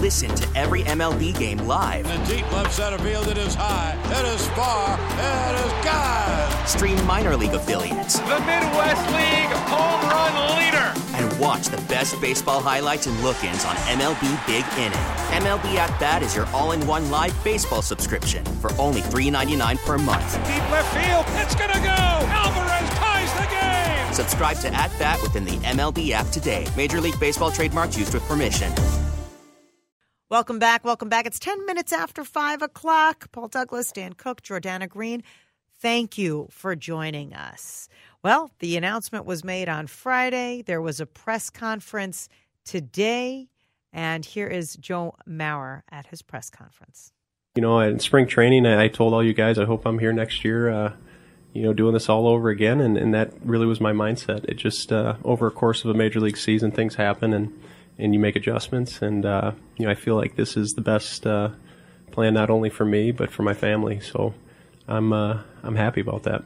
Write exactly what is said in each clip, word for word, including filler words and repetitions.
Listen to every M L B game live. In the deep left center field, it is high, it is far, it is gone. Stream minor league affiliates. The Midwest League home run leader. And watch the best baseball highlights and look-ins on M L B Big Inning. M L B At Bat is your all-in-one live baseball subscription for only three dollars and ninety-nine cents per month. Deep left field, it's gonna go. Alvarez ties the game. Subscribe to At Bat within the M L B app today. Major League Baseball trademarks used with permission. Welcome back. Welcome back. It's ten minutes after five o'clock. Paul Douglas, Dan Cook, Jordana Green. Thank you for joining us. Well, the announcement was made on Friday. There was a press conference today. And here is Joe Mauer at his press conference. You know, in spring training, I told all you guys, I hope I'm here next year, uh, you know, doing this all over again. And, and that really was my mindset. It just, uh, over a course of a major league season, things happen and, and you make adjustments. And, uh, you know, I feel like this is the best uh, plan, not only for me, but for my family. So I'm, uh, I'm happy about that.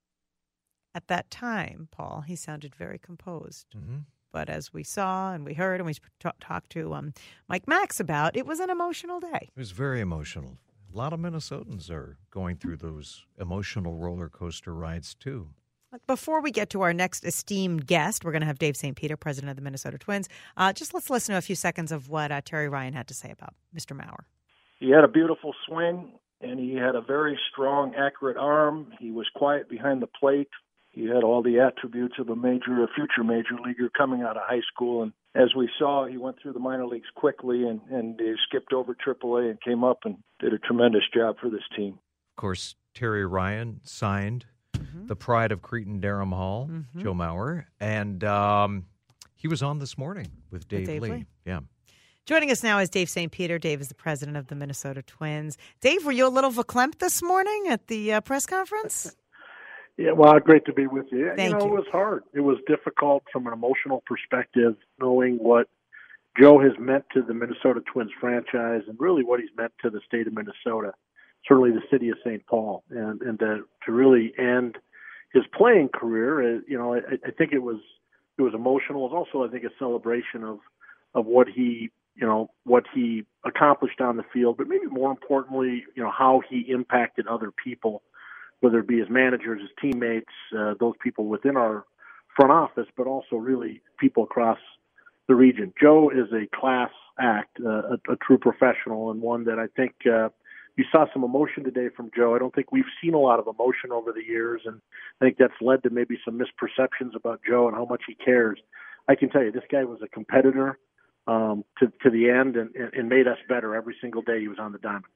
At that time, Paul, he sounded very composed. Mm-hmm. But as we saw and we heard and we t- talked to um, Mike Max about, it was an emotional day. It was very emotional. A lot of Minnesotans are going through those emotional roller coaster rides, too. Before we get to our next esteemed guest, we're going to have Dave Saint Peter, president of the Minnesota Twins. Uh, just let's listen to a few seconds of what uh, Terry Ryan had to say about Mister Mauer. He had a beautiful swing, and he had a very strong, accurate arm. He was quiet behind the plate. He had all the attributes of a major, a future major leaguer coming out of high school. And as we saw, he went through the minor leagues quickly and, and he skipped over triple A and came up and did a tremendous job for this team. Of course, Terry Ryan signed mm-hmm. the pride of Cretin-Derham Hall, mm-hmm. Joe Mauer. And um, he was on this morning with Dave, with Dave Lee. Lee. Yeah. Joining us now is Dave Saint Peter. Dave is the president of the Minnesota Twins. Dave, were you a little verklempt this morning at the uh, press conference? Yeah, well, great to be with you. Thank you know, you. It was hard. It was difficult from an emotional perspective, knowing what Joe has meant to the Minnesota Twins franchise and really what he's meant to the state of Minnesota, certainly the city of Saint Paul, and, and to, to really end his playing career. You know, I, I think it was it was emotional. It was also, I think, a celebration of of what he, you know, what he accomplished on the field, but maybe more importantly, you know, how he impacted other people, whether it be his managers, his teammates, uh, those people within our front office, but also really people across the region. Joe is a class act, uh, a, a true professional, and one that I think uh, you saw some emotion today from Joe. I don't think we've seen a lot of emotion over the years, and I think that's led to maybe some misperceptions about Joe and how much he cares. I can tell you, this guy was a competitor um, to, to the end and, and made us better every single day he was on the diamond.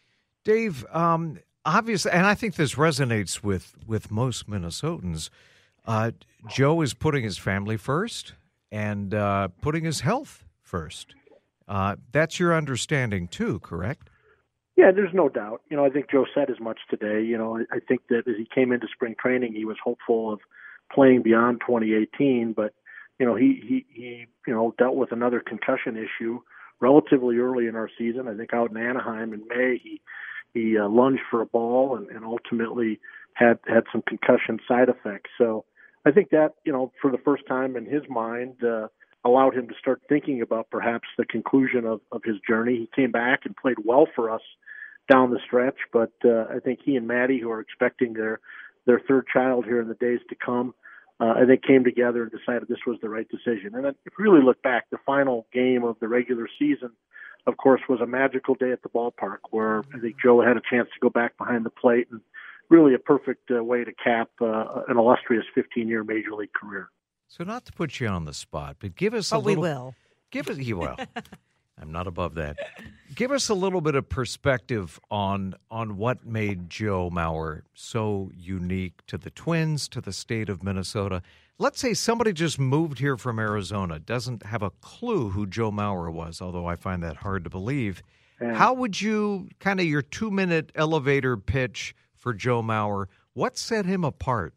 Dave, um, obviously, and I think this resonates with, with most Minnesotans, uh, Joe is putting his family first and uh, putting his health first. Uh, that's your understanding, too, correct? Yeah, there's no doubt. You know, I think Joe said as much today. You know, I think that as he came into spring training, he was hopeful of playing beyond twenty eighteen, but, you know, he, he, he you know, dealt with another concussion issue relatively early in our season. I think out in Anaheim in May, he he uh, lunged for a ball and, and ultimately had, had some concussion side effects. So I think that, you know, for the first time in his mind, uh, allowed him to start thinking about perhaps the conclusion of, of his journey. He came back and played well for us down the stretch, but uh, I think he and Maddie, who are expecting their, their third child here in the days to come, uh, I think came together and decided this was the right decision. And then if you really look back, the final game of the regular season, of course, was a magical day at the ballpark where I think Joe had a chance to go back behind the plate, and really a perfect uh, way to cap uh, an illustrious fifteen-year major league career. So not to put you on the spot, but give us a oh, little. we will. Give us, you will. I'm not above that. Give us a little bit of perspective on on what made Joe Mauer so unique to the Twins, to the state of Minnesota. Let's say somebody just moved here from Arizona, doesn't have a clue who Joe Mauer was, although I find that hard to believe. Yeah. How would you, kind of your two-minute elevator pitch for Joe Mauer, what set him apart?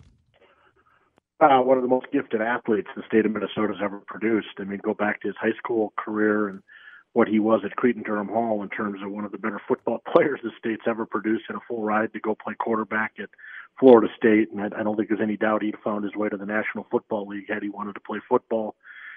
Uh, one of the most gifted athletes the state of Minnesota has ever produced. I mean, go back to his high school career and what he was at Cretin-Derham Hall in terms of one of the better football players the state's ever produced, in a full ride to go play quarterback at Florida State. And I, I don't think there's any doubt he'd found his way to the National Football League had he wanted to play football.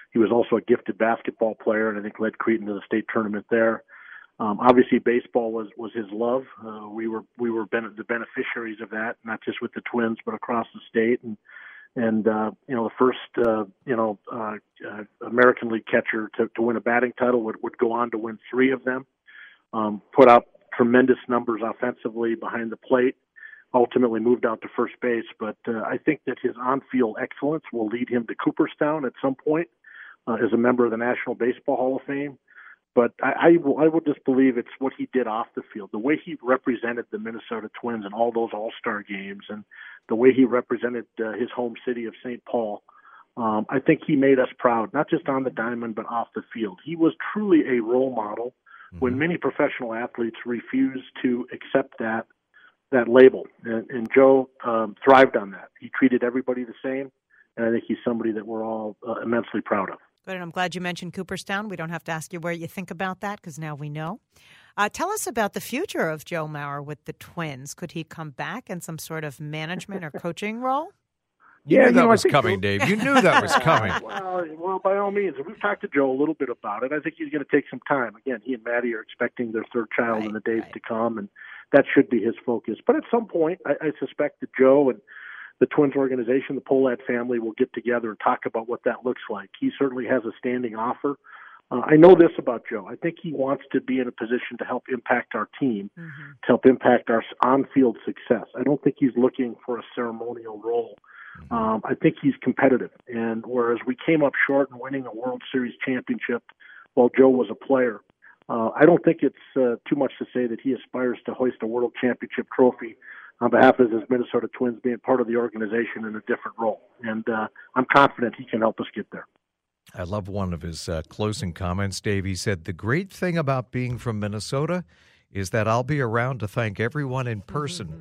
He was also a gifted basketball player, and I think led Creighton to the state tournament there. Um, obviously, baseball was, was his love. Uh, we were we were ben- the beneficiaries of that, not just with the Twins, but across the state. And and uh, you know, the first uh, you know uh, uh, American League catcher to, to win a batting title would, would go on to win three of them. Um, put up tremendous numbers offensively behind the plate. Ultimately moved out to first base, but uh, I think that his on-field excellence will lead him to Cooperstown at some point uh, as a member of the National Baseball Hall of Fame. But I, I, will, I will just believe it's what he did off the field, the way he represented the Minnesota Twins in all those All-Star games, and the way he represented uh, his home city of Saint Paul. Um, I think he made us proud, not just on the diamond, but off the field. He was truly a role model mm-hmm. when many professional athletes refuse to accept that that label. And, and Joe um, thrived on that. He treated everybody the same, and I think he's somebody that we're all uh, immensely proud of. Good, and I'm glad you mentioned Cooperstown. We don't have to ask you where you think about that because now we know. Uh, tell us about the future of Joe Mauer with the Twins. Could he come back in some sort of management or coaching role? You yeah, knew that you know, was coming, Dave. You knew that was coming. well, well, by all means. We've talked to Joe a little bit about it. I think he's going to take some time. Again, he and Maddie are expecting their third child right, in the days right. to come, and that should be his focus. But at some point, I, I suspect that Joe and the Twins organization, the Pohlad family, will get together and talk about what that looks like. He certainly has a standing offer. Uh, I know this about Joe. I think he wants to be in a position to help impact our team, mm-hmm. to help impact our on-field success. I don't think he's looking for a ceremonial role. Mm-hmm. Um, I think he's competitive. And whereas we came up short in winning a World Series championship while Joe was a player, uh, I don't think it's uh, too much to say that he aspires to hoist a World Championship trophy on behalf of his Minnesota Twins, being part of the organization in a different role. And uh, I'm confident he can help us get there. I love one of his uh, closing comments, Dave. He said, the great thing about being from Minnesota is that I'll be around to thank everyone in person.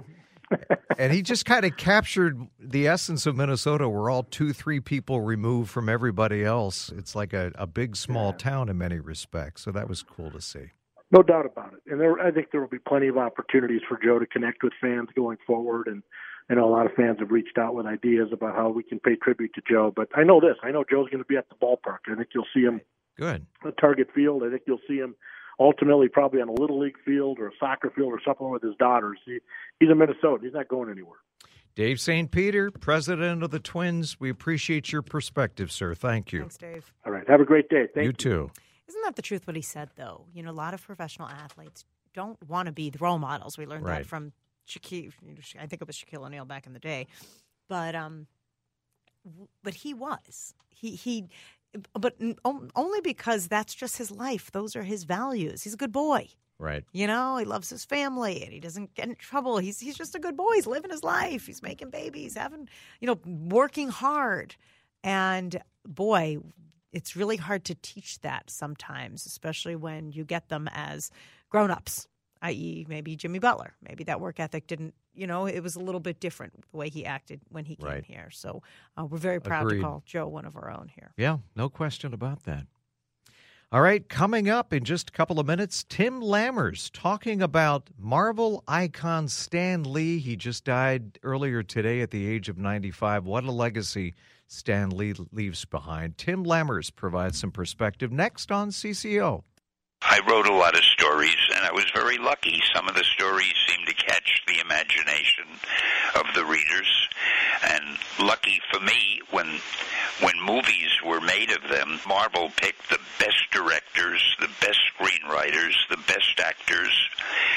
And he just kind of captured the essence of Minnesota. We're all two, three people removed from everybody else. It's like a, a big, small yeah. town in many respects. So that was cool to see. No doubt about it. And there, I think there will be plenty of opportunities for Joe to connect with fans going forward. And I know a lot of fans have reached out with ideas about how we can pay tribute to Joe. But I know this. I know Joe's going to be at the ballpark. I think you'll see him Good. at Target Field. I think you'll see him ultimately probably on a Little League field or a soccer field or something with his daughters. He, he's a Minnesotan. He's not going anywhere. Dave Saint Peter, president of the Twins, we appreciate your perspective, sir. Thank you. Thanks, Dave. All right. Have a great day. Thank you. You too. Isn't that the truth what he said, though? You know, a lot of professional athletes don't want to be the role models. We learned right. that from Shaquille. I think it was Shaquille O'Neal back in the day. But um, but he was. He he. But only because that's just his life. Those are his values. He's a good boy. Right. You know, he loves his family and he doesn't get in trouble. He's he's just a good boy. He's living his life. He's making babies, having, you know, working hard. And boy, it's really hard to teach that sometimes, especially when you get them as grown-ups, that is maybe Jimmy Butler. Maybe that work ethic didn't, you know, it was a little bit different the way he acted when he came right. here. So uh, we're very proud Agreed. to call Joe one of our own here. Yeah, no question about that. All right, coming up in just a couple of minutes, Tim Lammers talking about Marvel icon Stan Lee. He just died earlier today at the age of ninety-five. What a legacy Stan Lee leaves behind. Tim Lammers provides some perspective next on C C O. I wrote a lot of stories, and I was very lucky. Some of the stories seemed to catch the imagination of the readers. And lucky for me, when when movies were made of them, Marvel picked the best directors, the best screenwriters, the best actors,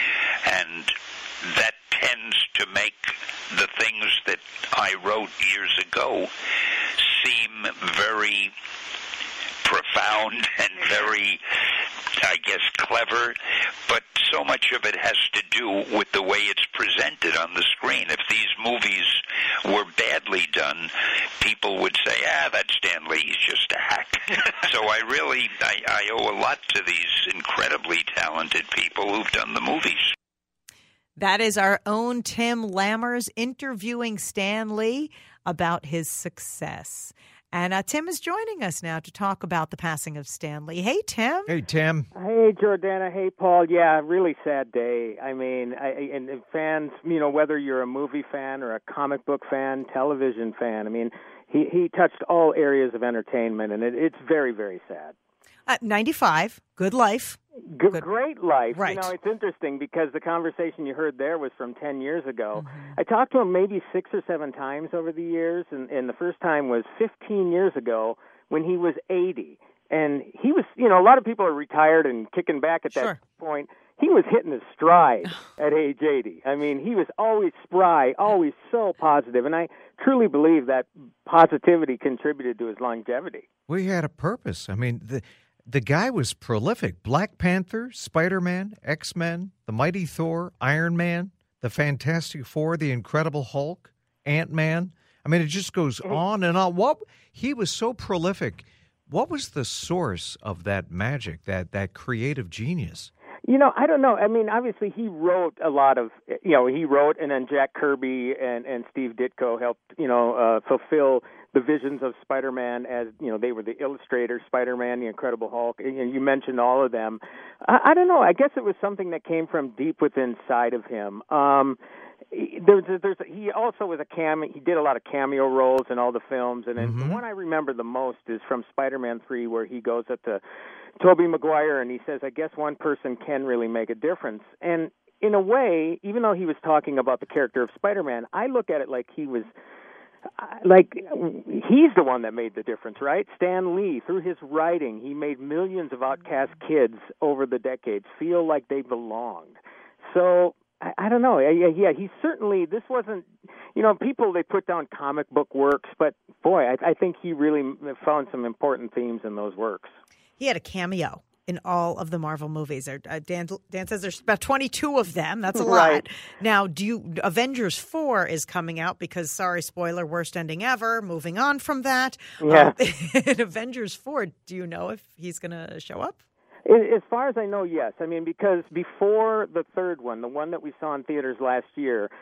and that tends to make the things that I wrote years ago seem very profound and very, I guess, clever, but so much of it has to do with the way it's presented on the screen. If these movies were badly done, people would say, ah, that's Stan Lee, he's just a hack. So I really, I, I owe a lot to these incredibly talented people who've done the movies. That is our own Tim Lammers interviewing Stan Lee about his success. And uh, Tim is joining us now to talk about the passing of Stan Lee. Hey, Tim. Hey, Tim. Hey, Jordana. Hey, Paul. Yeah, really sad day. I mean, I, and, and fans, you know, whether you're a movie fan or a comic book fan, television fan, I mean, he he touched all areas of entertainment, and it, it's very, very sad. Uh, ninety-five, good life. G- Good. Great life. Right. You know, it's interesting because the conversation you heard there was from ten years ago. Mm-hmm. I talked to him maybe six or seven times over the years, and, and the first time was fifteen years ago when he was eighty. And he was, you know, a lot of people are retired and kicking back at that Sure. point. He was hitting his stride at age eighty. I mean, he was always spry, always so positive, and I truly believe that positivity contributed to his longevity. Well, he had a purpose. I mean, the the guy was prolific. Black Panther, Spider-Man, X-Men, The Mighty Thor, Iron Man, The Fantastic Four, The Incredible Hulk, Ant-Man. I mean, it just goes on and on. What he was so prolific. What was the source of that magic, that, that creative genius? You know, I don't know. I mean, obviously he wrote a lot of, you know, he wrote, and then Jack Kirby and, and Steve Ditko helped, you know, uh, fulfill the visions of Spider-Man as, you know, they were the illustrators, Spider-Man, the Incredible Hulk, and you mentioned all of them. I, I don't know. I guess it was something that came from deep within inside of him. Um, There's, there's, he also was a cam. He did a lot of cameo roles in all the films, and then Mm-hmm. the one I remember the most is from Spider-Man three, where he goes up to Tobey Maguire and he says, "I guess one person can really make a difference." And in a way, even though he was talking about the character of Spider-Man, I look at it like he was. Like, he's the one that made the difference, right? Stan Lee, through his writing, he made millions of outcast kids over the decades feel like they belonged. So, I, I don't know. Yeah, yeah, he certainly, this wasn't, you know, people, they put down comic book works, but boy, I, I think he really found some important themes in those works. He had a cameo in all of the Marvel movies. There, uh, Dan, Dan says there's about twenty-two of them. That's a lot. Right. Now, do you? Avengers four is coming out because, sorry, spoiler, worst ending ever. Moving on from that. Yeah. Um, in Avengers four, do you know if he's going to show up? As far as I know, yes. I mean, because before the third one, the one that we saw in theaters last year,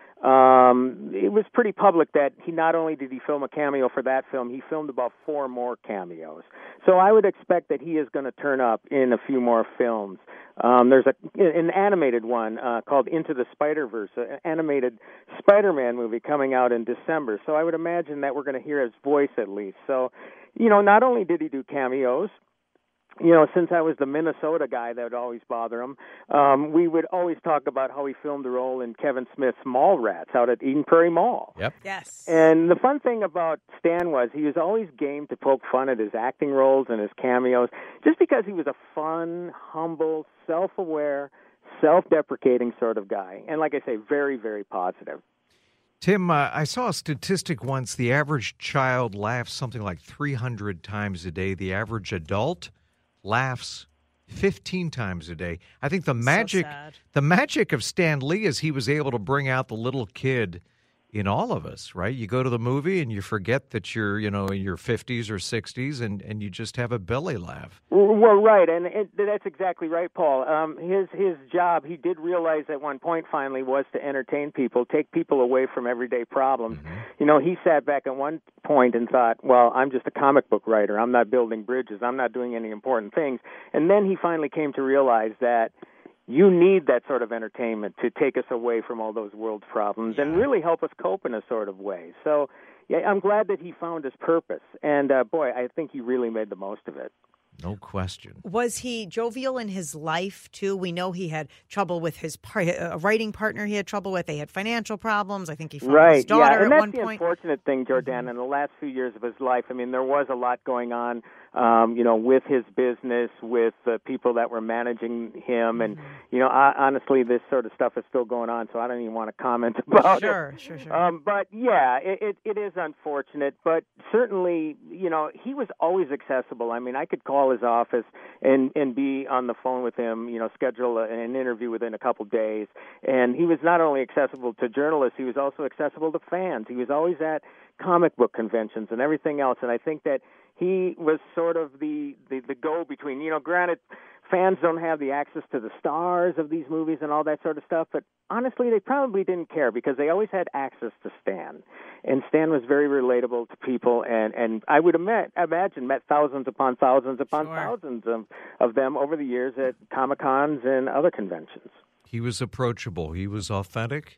um, it was pretty public that he not only did he film a cameo for that film, he filmed about four more cameos. So I would expect that he is going to turn up in a few more films. Um, there's a, an animated one uh, called Into the Spider-Verse, an animated Spider-Man movie coming out in December. So I would imagine that we're going to hear his voice at least. So, you know, not only did he do cameos, you know, since I was the Minnesota guy that would always bother him, um, we would always talk about how he filmed a role in Kevin Smith's Mallrats out at Eden Prairie Mall. Yep. Yes. And the fun thing about Stan was he was always game to poke fun at his acting roles and his cameos, just because he was a fun, humble, self-aware, self-deprecating sort of guy. And like I say, very, very positive. Tim, uh, I saw a statistic once. The average child laughs something like three hundred times a day. The average adult laughs fifteen times a day. I think the magic sad. the magic of Stan Lee is he was able to bring out the little kid in all of us, right? You go to the movie and you forget that you're, you know, in your fifties or sixties and, and you just have a belly laugh. Well, right, and it, that's exactly right, Paul. Um, his his job, he did realize at one point finally, was to entertain people, take people away from everyday problems. Mm-hmm. You know, he sat back at one point and thought, well, I'm just a comic book writer. I'm not building bridges. I'm not doing any important things. And then he finally came to realize that you need that sort of entertainment to take us away from all those world problems yeah. and really help us cope in a sort of way. So, yeah, I'm glad that he found his purpose. And, uh, boy, I think he really made the most of it. No question. Was he jovial in his life, too? We know he had trouble with his par- a writing partner he had trouble with. They had financial problems. I think he fought right, his daughter yeah. and at one that's point. the unfortunate thing, Jordan, in the last few years of his life. I mean, there was a lot going on, um, you know, with his business, with the people that were managing him. And, you know, I, honestly, this sort of stuff is still going on, so I don't even want to comment about sure, it. Sure, sure, um, But, yeah, it, it, it is unfortunate. But certainly, you know, he was always accessible. I mean, I could call his office and and be on the phone with him, you know, schedule a, an interview within a couple days. And he was not only accessible to journalists, he was also accessible to fans. He was always at comic book conventions and everything else. And I think that he was sort of the, the, the go-between. You know, granted, fans don't have the access to the stars of these movies and all that sort of stuff, but honestly, they probably didn't care because they always had access to Stan. And Stan was very relatable to people, and, and I would ima- imagine met thousands upon thousands upon sure. thousands of, of them over the years at Comic-Cons and other conventions. He was approachable. He was authentic.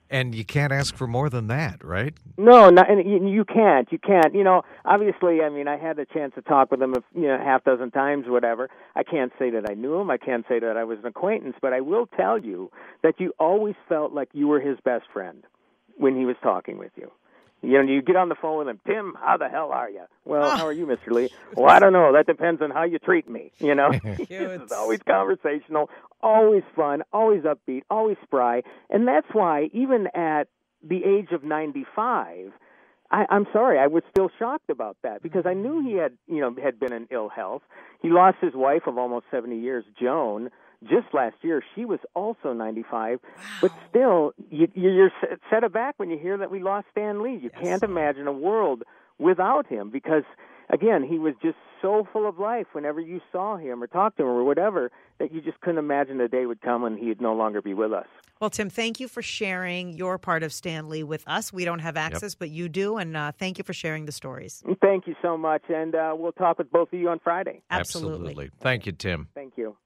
And you can't ask for more than that, right? No, not, and you, you can't. You can't. You know, obviously, I mean, I had the chance to talk with him, a, you know, half dozen times, whatever. I can't say that I knew him. I can't say that I was an acquaintance, but I will tell you that you always felt like you were his best friend when he was talking with you. You know, you get on the phone with him, Tim, how the hell are you? Well, how are you, Mister Lee? Well, I don't know. That depends on how you treat me, you know. It's always conversational, always fun, always upbeat, always spry. And that's why, even at the age of ninety-five, I, I'm sorry, I was still shocked about that because I knew he had, you know, had been in ill health. He lost his wife of almost seventy years, Joan, just last year. She was also ninety-five, wow. But still, you, you're set aback when you hear that we lost Stan Lee. You yes. can't imagine a world without him because, again, he was just so full of life whenever you saw him or talked to him or whatever that you just couldn't imagine the day would come when he'd no longer be with us. Well, Tim, thank you for sharing your part of Stan Lee with us. We don't have access, yep. but you do, and uh, thank you for sharing the stories. Thank you so much, and uh, we'll talk with both of you on Friday. Absolutely. Absolutely. Thank you, Tim. Thank you.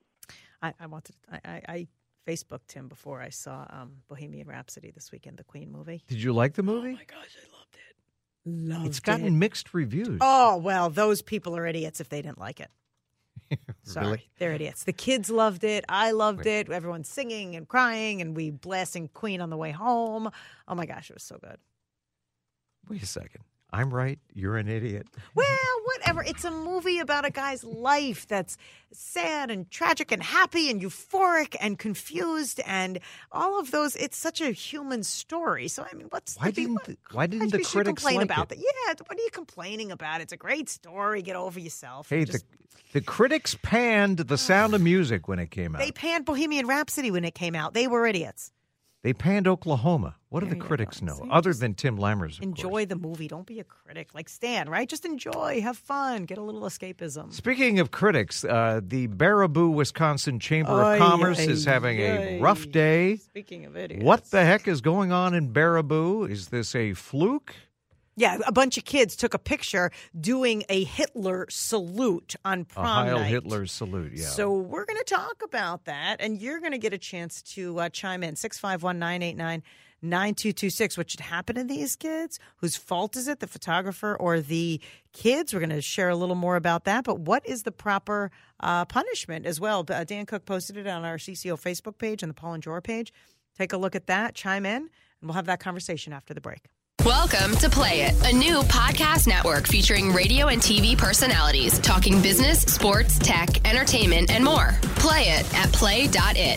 I, I wanted. I, I, I Facebooked him before I saw um, Bohemian Rhapsody this weekend, the Queen movie. Did you like the movie? Oh my gosh, I loved it. Loved it's gotten it. mixed reviews. Oh well, those people are idiots if they didn't like it. Sorry, really? They're idiots. The kids loved it. I loved Wait. it. Everyone's singing and crying, and we blasting Queen on the way home. Oh my gosh, it was so good. Wait a second. I'm right. You're an idiot. Well, whatever. It's a movie about a guy's life that's sad and tragic and happy and euphoric and confused and all of those. It's such a human story. So, I mean, what's why the didn't the, why didn't why the critics complain like about it? that? Yeah, what are you complaining about? It's a great story. Get over yourself. Hey, just, the the critics panned The Sound of Music when it came out. They panned Bohemian Rhapsody when it came out. They were idiots. They panned Oklahoma. What do There the you critics go. know, See, other just than Tim Lammers, of Enjoy course. the movie. Don't be a critic like Stan, right? Just enjoy. Have fun. Get a little escapism. Speaking of critics, uh, the Baraboo, Wisconsin Chamber Oy, of Commerce oy, is having oy. a rough day. Speaking of idiots. What the heck is going on in Baraboo? Is this a fluke? Yeah, a bunch of kids took a picture doing a Hitler salute on prom A Heil night. Hitler salute, yeah. So we're going to talk about that, and you're going to get a chance to uh, chime in. six five one, nine eight nine, nine two two six. What should happen to these kids? Whose fault is it, the photographer or the kids? We're going to share a little more about that. But what is the proper uh, punishment as well? Uh, Dan Cook posted it on our C C O Facebook page and the Paul and Jor page. Take a look at that, chime in, and we'll have that conversation after the break. Welcome to Play It, a new podcast network featuring radio and T V personalities talking business, sports, tech, entertainment, and more. Play it at play dot it.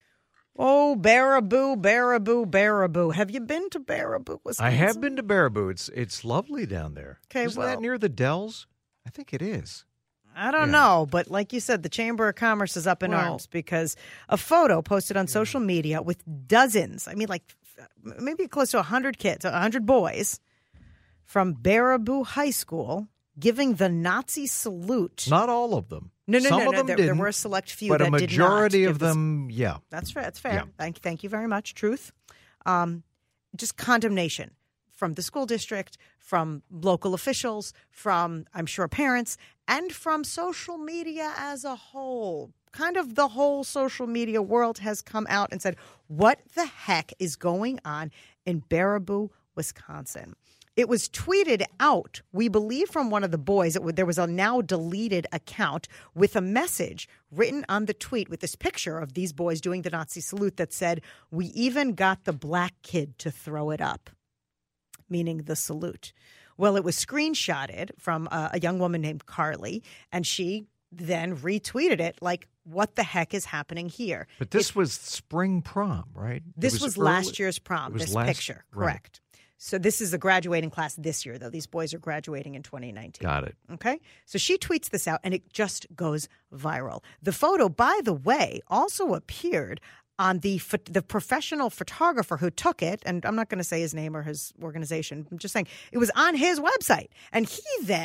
Oh, Baraboo, Baraboo, Baraboo. Have you been to Baraboo, Wisconsin? I have been to Baraboo. It's it's lovely down there. Okay, Isn't well, that near the Dells? I think it is. I don't Yeah. know, but like you said, the Chamber of Commerce is up in Well- arms because a photo posted on social media with dozens, I mean like maybe close to one hundred kids, one hundred boys from Baraboo High School giving the Nazi salute. Not all of them. No, no, Some no, of no. them There, there didn't, were a select few but that a did not majority give of this- them, yeah. That's fair. That's fair. Yeah. Thank, thank you very much. Truth. Um, just condemnation from the school district, from local officials, from, I'm sure, parents, and from social media as a whole. Kind of the whole social media world has come out and said, what the heck is going on in Baraboo, Wisconsin? It was tweeted out, we believe, from one of the boys. It, there was a now deleted account with a message written on the tweet with this picture of these boys doing the Nazi salute that said, we even got the black kid to throw it up, meaning the salute. Well, it was screenshotted from a, a young woman named Carly, and she then retweeted it like, what the heck is happening here? But this was spring prom, right? It This was, early- last year's prom, it was this last- picture, right. correct. So this is the graduating class this year, though. These boys are graduating in twenty nineteen. Got it. Okay? So she tweets this out, and it just goes viral. The photo, by the way, also appeared on the pho- the professional photographer who took it, and I'm not going to say his name or his organization. I'm just saying it was on his website. And he then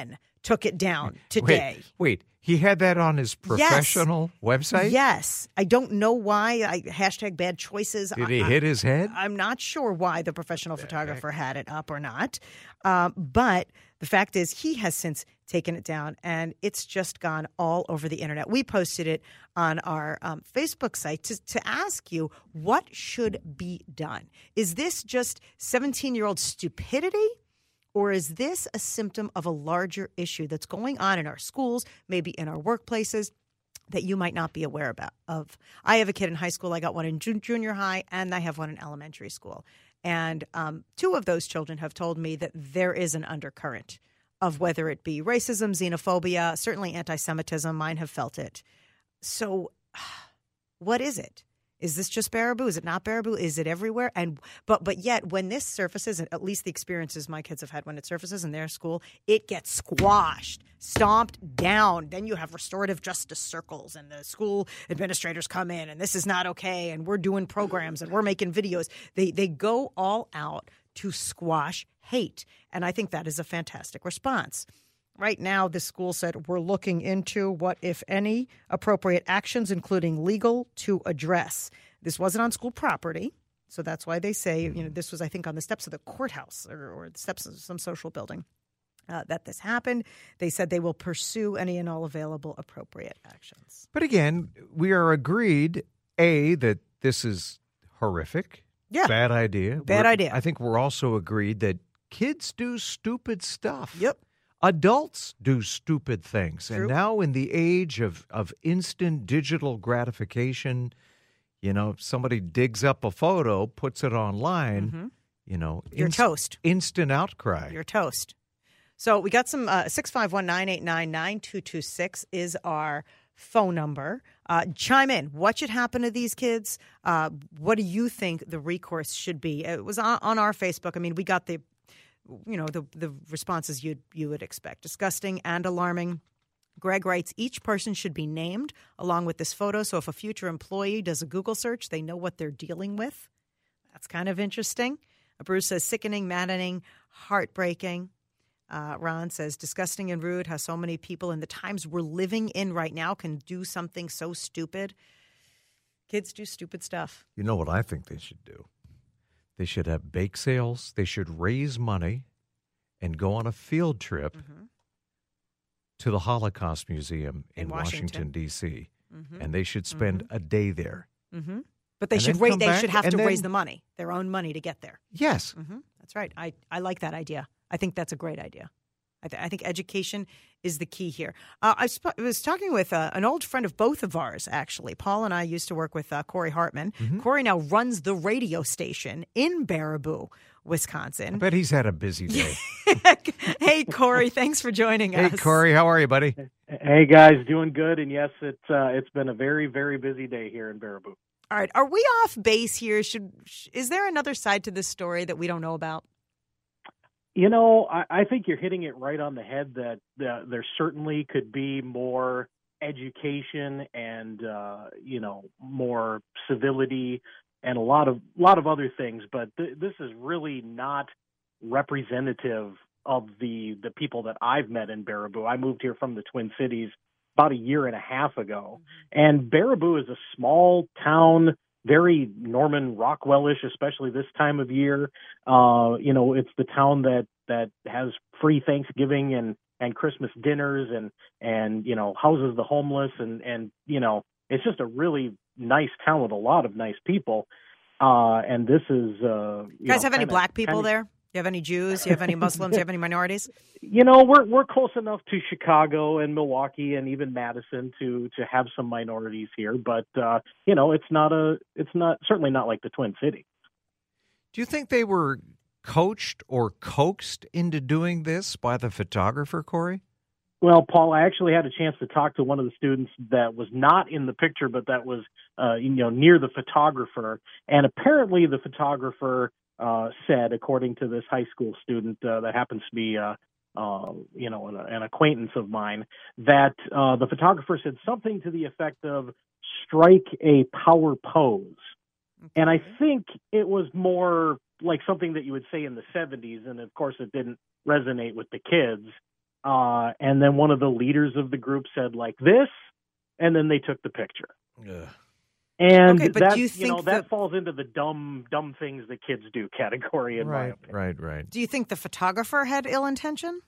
took it down today. Wait, wait, he had that on his professional yes. website? Yes. I don't know why. I, hashtag bad choices. Did he I, hit his head? I'm not sure why the professional photographer had it up or not. Um, but the fact is he has since taken it down, and it's just gone all over the internet. We posted it on our um, Facebook site to, to ask you what should be done. Is this just seventeen-year-old stupidity? Or is this a symptom of a larger issue that's going on in our schools, maybe in our workplaces, that you might not be aware about? Of I have a kid in high school. I got one in junior high, and I have one in elementary school. And um, two of those children have told me that there is an undercurrent of whether it be racism, xenophobia, certainly anti-Semitism. Mine have felt it. So what is it? Is this just Baraboo? Is it not Baraboo? Is it everywhere? And but but yet when this surfaces, at least the experiences my kids have had when it surfaces in their school, it gets squashed, stomped down. Then you have restorative justice circles, and the school administrators come in, and this is not okay, and we're doing programs, and we're making videos. They they go all out to squash hate, and I think that is a fantastic response. Right now, the school said, we're looking into what, if any, appropriate actions, including legal, to address. This wasn't on school property, so that's why they say, you know, this was, I think, on the steps of the courthouse or, or the steps of some social building uh, that this happened. They said they will pursue any and all available appropriate actions. But again, we are agreed, A, that this is horrific. Yeah. Bad idea. Bad We're, idea. I think we're also agreed that kids do stupid stuff. Yep. Adults do stupid things. True. And now in the age of, of instant digital gratification, you know, if somebody digs up a photo, puts it online, Mm-hmm. you know, You're inst- toast. Instant outcry. You're toast. So we got some uh, six five one, nine eight nine, nine two two six is our phone number. Uh, chime in. What should happen to these kids? Uh, what do you think the recourse should be? It was on, on our Facebook. I mean, we got the you know, the the responses you you would expect. Disgusting and alarming. Greg writes, each person should be named along with this photo, so if a future employee does a Google search, they know what they're dealing with. That's kind of interesting. Bruce says, sickening, maddening, heartbreaking. Uh, Ron says, disgusting and rude how so many people in the times we're living in right now can do something so stupid. Kids do stupid stuff. You know what I think they should do? They should have bake sales. They should raise money and go on a field trip mm-hmm. to the Holocaust Museum in, in Washington, Washington D C Mm-hmm. And they should spend mm-hmm. a day there. Mm-hmm. But they and should then ra- come they back, should have to then, raise the money, their own money to get there. Yes. Mm-hmm. That's right. I, I like that idea. I think that's a great idea. I, th- I think education is the key here. Uh, I, sp- I was talking with uh, an old friend of both of ours, actually. Paul and I used to work with uh, Corey Hartman. Mm-hmm. Corey now runs the radio station in Baraboo, Wisconsin. I bet he's had a busy day. Hey, Corey, thanks for joining hey, us. Hey, Corey, how are you, buddy? Hey, guys, doing good. And yes, it's uh, it's been a very, very busy day here in Baraboo. All right. Are we off base here? Should Is there another side to this story that we don't know about? You know, I, I think you're hitting it right on the head that uh, there certainly could be more education and, uh, you know, more civility and a lot of lot of other things. But th- this is really not representative of the, the people that I've met in Baraboo. I moved here from the Twin Cities about a year and a half ago. And Baraboo is a small town, very Norman Rockwell-ish, especially this time of year. Uh, you know, it's the town that, that has free Thanksgiving and, and Christmas dinners and, and, you know, houses the homeless. And, and, you know, it's just a really nice town with a lot of nice people. Uh, and this is, uh, you, you guys know, have any kinda, black people kinda, there? You have any Jews? You have any Muslims? You have any minorities? You know, we're we're close enough to Chicago and Milwaukee and even Madison to to have some minorities here, but uh, you know, it's not a it's not certainly not like the Twin Cities. Do you think they were coached or coaxed into doing this by the photographer, Corey? Well, Paul, I actually had a chance to talk to one of the students that was not in the picture, but that was uh, you know near the photographer, and apparently the photographer Uh, said, according to this high school student uh, that happens to be, uh, uh, you know, an, an acquaintance of mine, that uh, the photographer said something to the effect of strike a power pose. Okay. And I think it was more like something that you would say in the seventies, and of course it didn't resonate with the kids. uh, and then one of the leaders of the group said like this, and then they took the picture. Ugh. And okay, but that, do you you think know, that the... falls into the dumb, dumb things that kids do category, in right, my opinion. Right, right. Do you think the photographer had ill intention?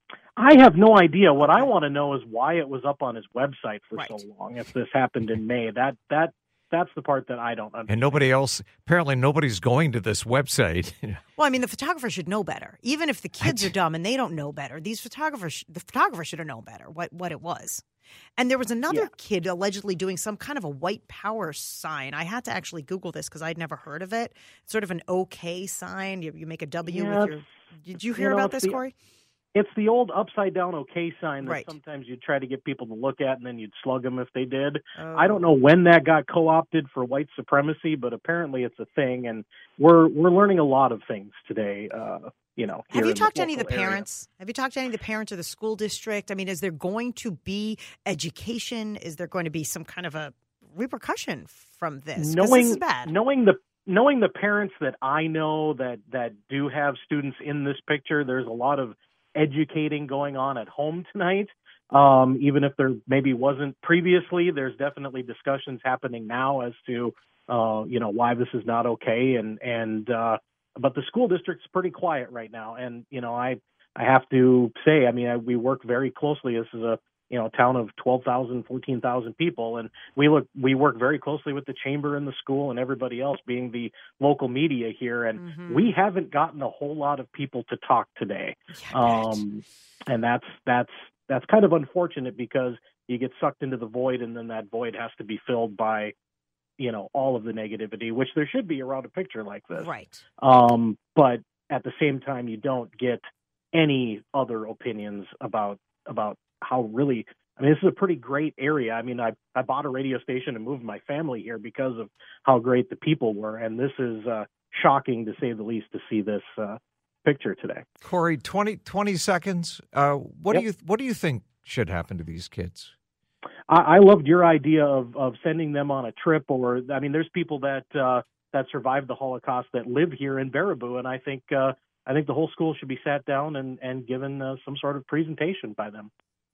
I have no idea. What I want to know is why it was up on his website for right. so long. If this happened in May, that that that's the part that I don't understand. And nobody else, apparently nobody's going to this website. Well, I mean, the photographer should know better. Even if the kids are dumb and they don't know better, these photographers, the photographer should have known better what, what it was. And there was another yeah. kid allegedly doing some kind of a white power sign. I had to actually Google this because I'd never heard of it. It's sort of an OK sign. You, you make a W yeah, with your. Did you hear you know, about this, the, Corey? It's the old upside down OK sign that right. sometimes you'd try to get people to look at, and then you'd slug them if they did. Oh. I don't know when that got co-opted for white supremacy, but apparently it's a thing, and we're we're learning a lot of things today. Uh, you know, have you talked to any of the area. parents? Have you talked to any of the parents of the school district? I mean, is there going to be education? Is there going to be some kind of a repercussion from this? Knowing this is bad. knowing the knowing the parents that I know that that do have students in this picture, there's a lot of educating going on at home tonight. Um, even if there maybe wasn't previously, there's definitely discussions happening now as to uh, you know why this is not okay, and and uh, but the school district's pretty quiet right now, and you know I I have to say, I mean I, we work very closely. This is a you know town of twelve thousand, fourteen thousand people, and we look we work very closely with the chamber and the school and everybody else, being the local media here, and mm-hmm. we haven't gotten a whole lot of people to talk today, yeah, um, and that's that's that's kind of unfortunate because you get sucked into the void, and then that void has to be filled by you know all of the negativity, which there should be around a picture like this, right? Um, but at the same time, you don't get any other opinions about about how really, I mean, this is a pretty great area. I mean, I, I bought a radio station and moved my family here because of how great the people were. And this is uh, shocking, to say the least, to see this uh, picture today. Corey, twenty, twenty seconds. Uh, what Yep. do you what do you think should happen to these kids? I, I loved your idea of, of sending them on a trip, or, I mean, there's people that uh, that survived the Holocaust that live here in Baraboo. And I think uh, I think the whole school should be sat down and, and given uh, some sort of presentation by them.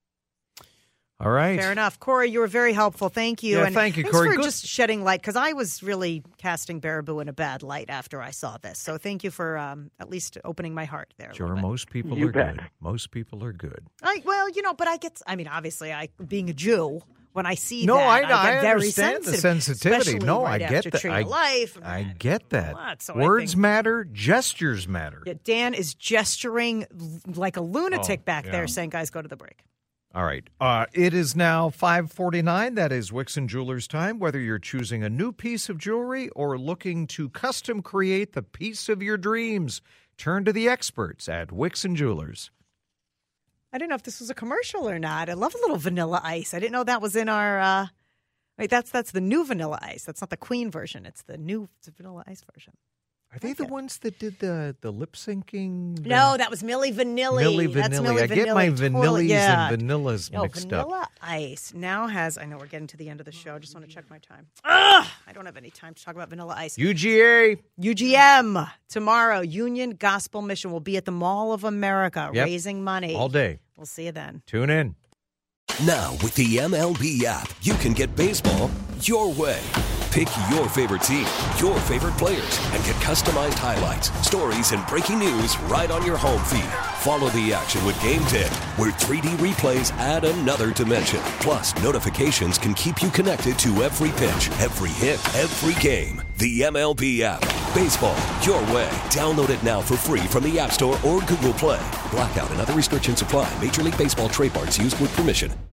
All right. Fair enough. Corey, you were very helpful. Thank you. Yeah, and thank you, thanks Corey. for Good. just shedding light, because I was really casting Baraboo in a bad light after I saw this. So thank you for um, at least opening my heart there. Sure, most people You are bet. good. Most people are good. I, well, you know, but I get, I mean, obviously, I being a Jew, when I see No, that, I, I, get I very understand sensitive, the sensitivity. especially No, right I after get that. Tree I, of Life. I get that. Lot, so I Words think- matter. Gestures matter. Yeah, Dan is gesturing like a lunatic Oh, back yeah. there, saying, "Guys, go to the break." All right. Uh, it is now five forty-nine. That is Wixon Jewelers time. Whether you're choosing a new piece of jewelry or looking to custom create the piece of your dreams, turn to the experts at Wixon Jewelers. I didn't know if this was a commercial or not. I love a little Vanilla Ice. I didn't know that was in our. Uh, wait, that's that's the new Vanilla Ice. That's not the Queen version. It's the new Vanilla Ice version. Are they the ones that did the, the lip syncing? The... No, that was Milli Vanilli. Milli That's Vanilli. Milli I get my Vanilli. vanillis Totally, yeah. and vanillas No, mixed Vanilla up. Ice now has. I know we're getting to the end of the show. I just want to check my time. Ugh, I don't have any time to talk about Vanilla Ice. U G A. U G M tomorrow. Union Gospel Mission will be at the Mall of America Yep. raising money All day. We'll see you then. Tune in. Now, with the M L B app, you can get baseball your way. Pick your favorite team, your favorite players, and get customized highlights, stories, and breaking news right on your home feed. Follow the action with Game Tip, where three D replays add another dimension. Plus, notifications can keep you connected to every pitch, every hit, every game. The M L B app. Baseball your way. Download it now for free from the App Store or Google Play. Blackout and other restrictions apply. Major League Baseball trademarks used with permission.